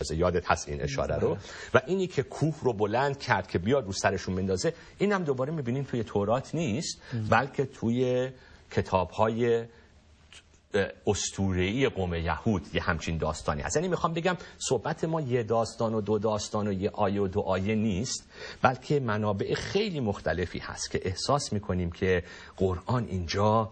یادت هست این اشاره رو. و اینی که کوه رو بلند کرد که بیاد رو سرشون بندازه، این هم دوباره میبینیم توی تورات نیست، بلکه توی کتاب‌های اسطوره‌ای قوم یهود یه همچین داستانی هست. یعنی میخوام بگم صحبت ما یه داستان و دو داستان و یه آیه و دو آیه نیست، بلکه منابع خیلی مختلفی هست که احساس میکنیم که قرآن اینجا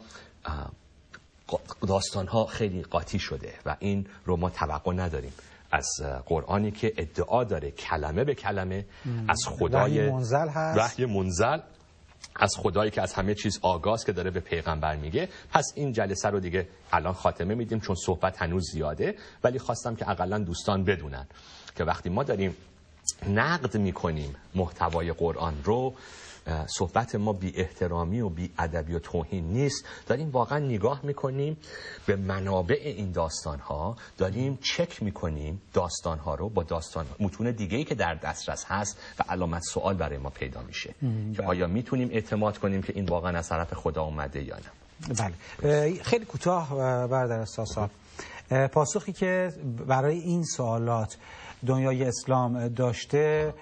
داستانها خیلی قاطی شده و این رو ما توقع نداریم از قرآنی که ادعا داره کلمه به کلمه از خدای وحی منزل از خدایی که از همه چیز آگاست که داره به پیغمبر میگه. پس این جلسه رو دیگه الان خاتمه میدیم چون صحبت هنوز زیاده، ولی خواستم که اقلا دوستان بدونن که وقتی ما داریم نقد میکنیم محتوای قرآن رو، صحبت ما بی احترامی و بی ادبی و توهین نیست، داریم واقعا نگاه میکنیم به منابع این داستانها، داریم چک میکنیم داستانها رو با داستان متون دیگه‌ای که در دسترس هست و علامت سوال برای ما پیدا میشه که آیا میتونیم اعتماد کنیم که این واقعا از طرف خدا اومده یا نه. بله. خیلی کوتاه برادر استاد، پاسخی که برای این سوالات دنیای اسلام داشته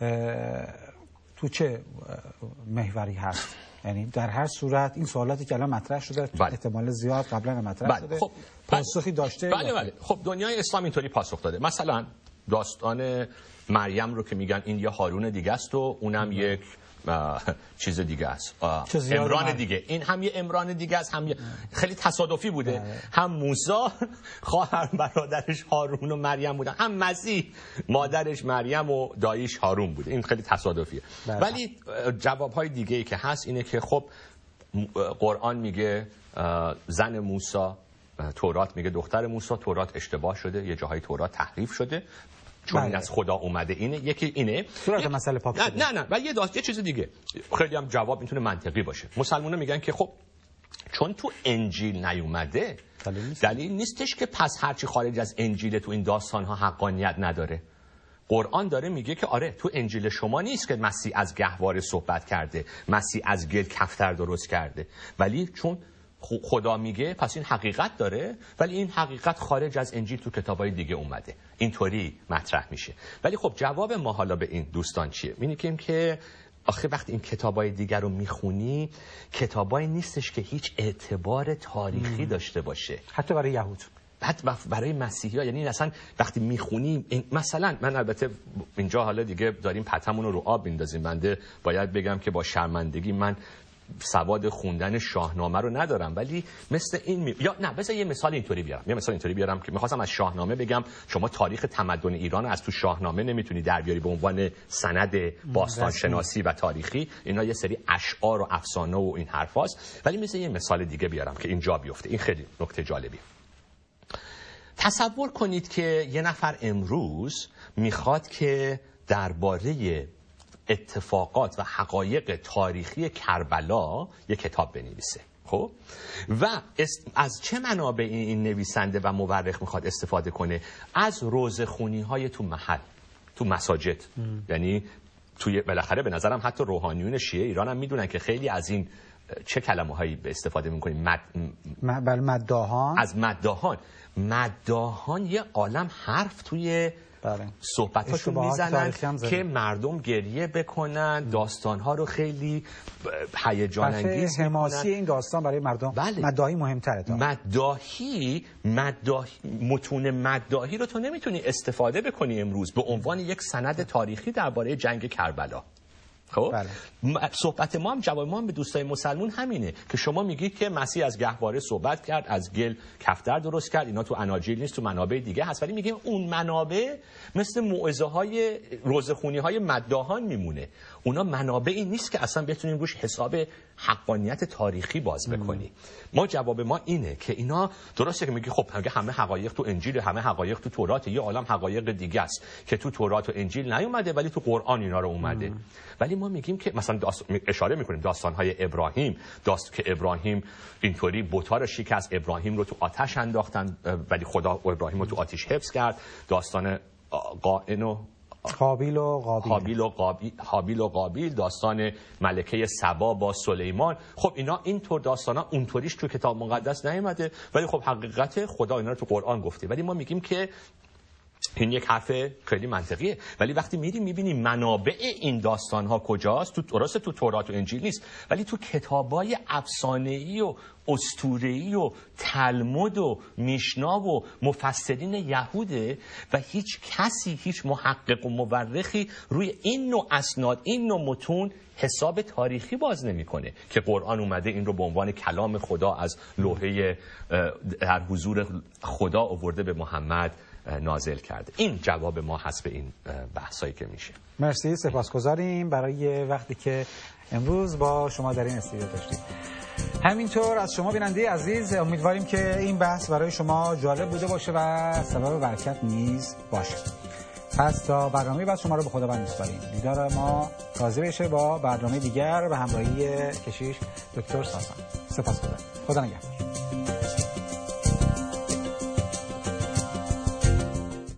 تو چه محوری هست؟ یعنی در هر صورت این سوالاتی که الان مطرح شده احتمال زیاد قبلا مطرح شده، خب پاسخی داشته؟ بله. خب دنیای اسلام اینطوری پاسخ داده. مثلا داستان مریم رو که میگن این یه هارون دیگه است و اونم یک چیز دیگه است، عمران دیگه، این هم یه عمران دیگه است، هم خیلی تصادفی بوده. هم موسی خواهر برادرش هارون و مریم بودن، هم مسیح مادرش مریم و داییش هارون بوده. این خیلی تصادفیه. ولی جوابهای دیگه‌ای که هست اینه که خب قرآن میگه زن موسی، تورات میگه دختر موسی، تورات اشتباه شده، یه جاهای تورات تحریف شده چون این از خدا اومده. اینه یکی، اینه صورت مسئله پاک شده. نه و یه چیز دیگه خیلی هم جواب میتونه منطقی باشه. مسلمان‌ها میگن که خب چون تو انجیل نیومده دلیل نیستش که پس هرچی خارج از انجیل تو این داستان‌ها حقانیت نداره. قرآن داره میگه که آره تو انجیل شما نیست که مسیح از گهواره صحبت کرده، مسیح از گل کفتر درست کرده، ولی چون خدا میگه پس این حقیقت داره، ولی این حقیقت خارج از انجیل تو کتابای دیگه اومده. اینطوری مطرح میشه. ولی خب جواب ما حالا به این دوستان چیه؟ میگیم که آخه وقتی این کتابای دیگر رو میخونی، کتابایی نیستش که هیچ اعتبار تاریخی داشته باشه، حتی برای یهود، حتی برای مسیحی‌ها. یعنی اصلا وقتی میخونیم مثلا من البته اینجا حالا دیگه داریم پتمون رو آب میندازیم، بنده باید بگم که با شرمندگی من سواد خوندن شاهنامه رو ندارم، ولی مثل این یا نه بذار یه مثال اینطوری بیارم که می‌خواستم از شاهنامه بگم شما تاریخ تمدن ایران از تو شاهنامه نمیتونی در بیاری به عنوان سند باستان شناسی و تاریخی، اینا یه سری اشعار و افسانه و این حرفاست. ولی مثل یه مثال دیگه بیارم که اینجا بیفته. این خیلی نکته جالبی. تصور کنید که یه نفر امروز میخواد که درباره اتفاقات و حقایق تاریخی کربلا یک کتاب بنویسه. خب و از چه منابع این نویسنده و مورخ میخواد استفاده کنه؟ از روزخونی‌های تو محل، تو مساجد. یعنی توی بالاخره به نظرم حتی روحانیون شیعه ایران هم میدونن که خیلی از این چه کلمه‌هایی به استفاده میکنیم، مداحان. از مداحان یه عالم حرف توی صحبتاشون میزنن که مردم گریه بکنن، داستانها رو خیلی هیجان انگیز میکنن. حماسی این داستان برای مردم مداحی مهمتره. متون مداحی رو تو نمیتونی استفاده بکنی امروز به عنوان یک سند تاریخی درباره جنگ کربلا. خب صحبت ما هم جواب ما هم به دوستای مسلمون همینه که شما میگید که مسیح از گهواره صحبت کرد، از گل کفتر درست کرد، اینا تو اناجیل نیست، تو منابع دیگه هست، ولی میگیم اون منابع مثل موعظه های روزخونی های مداحان میمونه. اونا منابعی نیست که اصلا بتونیم روش حساب حقانیت تاریخی باز بکنی. ما جواب ما اینه که اینا درسته که میگی خب همه حقایق تو انجیل، همه حقایق تو تورات، یه عالم حقایق دیگه است که تو تورات و انجیل نیومده ولی تو قرآن اینا رو اومده. ولی ما میگیم که مثلا اشاره میکنیم داستان‌های ابراهیم، که ابراهیم اینطوری بت‌ها رو شکست، ابراهیم رو تو آتش انداختن ولی خدا ابراهیم رو تو آتش حفظ کرد. داستان حابیل و قابیل، داستان ملکه سبا با سلیمان. خب اینا اینطور داستانا اونطوریش تو کتاب مقدس نیومده ولی خب حقیقت خدا اینا رو تو قرآن گفته. ولی ما میگیم که این یک حرف خیلی منطقیه، ولی وقتی میبینیم منابع این داستان‌ها کجاست، تو تورات و انجیل نیست، ولی تو کتابای افسانه‌ای و اسطوره‌ای و تلمود و میشنا و مفسرین یهوده و هیچ کسی، هیچ محقق و مورخی روی این نوع اسناد، این نوع متون حساب تاریخی باز نمی‌کنه که قرآن اومده این رو به عنوان کلام خدا از لوحه در حضور خدا آورده به محمد نازل کرده. این جواب ما هست به این بحثایی که میشه. مرسی، سپاسگزاریم برای وقتی که امروز با شما در این استودیو داشتیم. همینطور از شما بیننده عزیز امیدواریم که این بحث برای شما جالب بوده باشه و سبب برکت نیز باشه. پس تا برنامه بعد شما رو به خداوند می‌سپاریم. دیدار ما تازه بشه با برنامه دیگر و همراهی کشیش دکتر ساسان. سپاسگزارم. خدا نگهدار.